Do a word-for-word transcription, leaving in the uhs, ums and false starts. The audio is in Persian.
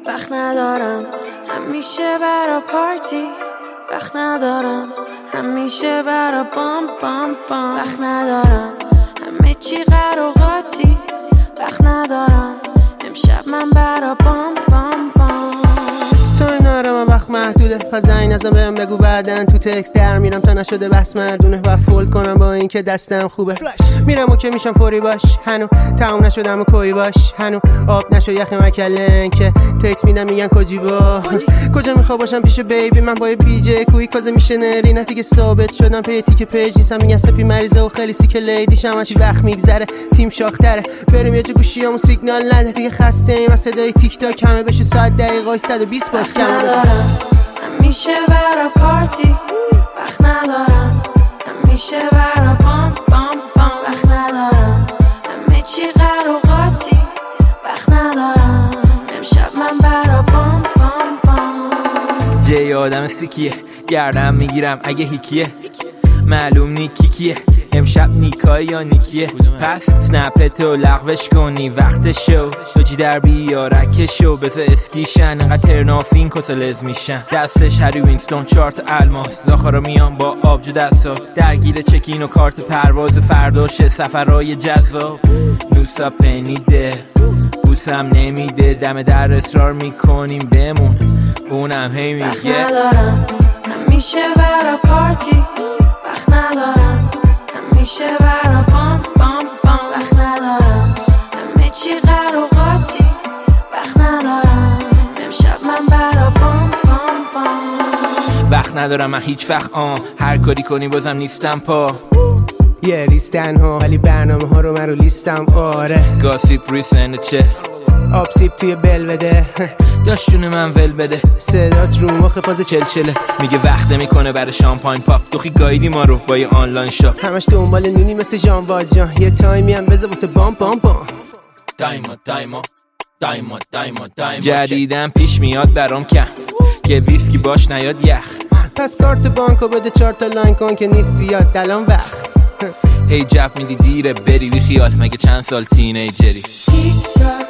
وقت ندارم همیشه برا پارتی، وقت ندارم همیشه برا بام بام بام، وقت ندارم همه چی قراقاتی، وقت ندارم امشب من برا بام بام بام. تو این آرام وقت محدوده، پس زنگ نزن بهم بگو بعدن تو تکست در میرم تا نشده بس مردونه و فولد کنم با این که دستم خوبه. میرم و که میشم فوری باش، هنو تموم نشدم و کوی باش، هنو آب نشو یخ مکلن که تکست میدم میگن کجی با کجا میخوا باشم پیش بیبی من با بی جی کوی کازه میشه نری نه دیگه ثابت شدم پی تیک پیج نیستم میگن سپی مریضه و خیلی سیک لیدیشم هرچی وقت میگذره تیم شاختره بریم یه جا گوشیامو سیگنال نده دیگه خسته ایم از صدای تیک تاک همه بشه ساعت دقیقای صد و بیست باز کم ندارم همیشه برا پارتی، وقت ندارم همیشه برا بام بام بام، وقت ندارم همه چی قراقاتی، وقت ندارم امشب من برا بام بام بام. جای آدم سیکیه گردم میگیرم اگه هیکیه معلوم نیکی کیه امشب نیکای یا نیکیه پس سنپتو لغوش کنی وقت شو دوجی در بیارک شو بزا اسکیشن انقدر ترنافین کسلز میشن دستش هری وینستون چارت الماس داخرا میان با آبجو دستا درگیر چکین و کارت پرواز فرداشه سفرهای جذاب نوسا پنیده بوسم نمیده دم در اصرار میکنیم بمون اونم هی میگه وقت ندارم همیشه برا پارتی، وقت ندارم همیشه برا بام بام بام، وقت ندارم همه چی قراقاتی، وقت ندارم امشب من برا بام بام بام. وقت ندارم من هیچ وقت آن هر کاری کنی بازم نیستم پا یه ریستن ها ولی برنامه ها رو من رو لیستم آره گاسیپ روی سنده چه آب سیب توی بل بده داشتونه من ول بده صدات رو مخ فاز چلچله میگه وقت میکنه برای شامپاین پاپ دوخی گایدی ما رو با یه آنلاین شاپ همش دنبال نونی مثل جان واجان یه تایمی هم بذار واسه بام بام بام دایما دایما دایما دایما دایما جدیدن پیش میاد برام کم که ویسکی باش نیاد یخ پس کارت بانکو بده چهار تا لاین کن که نیست زیاد دلان وقت هی جف میدی دیره بری بی خیال مگه چند سال تینیجری تیک تاک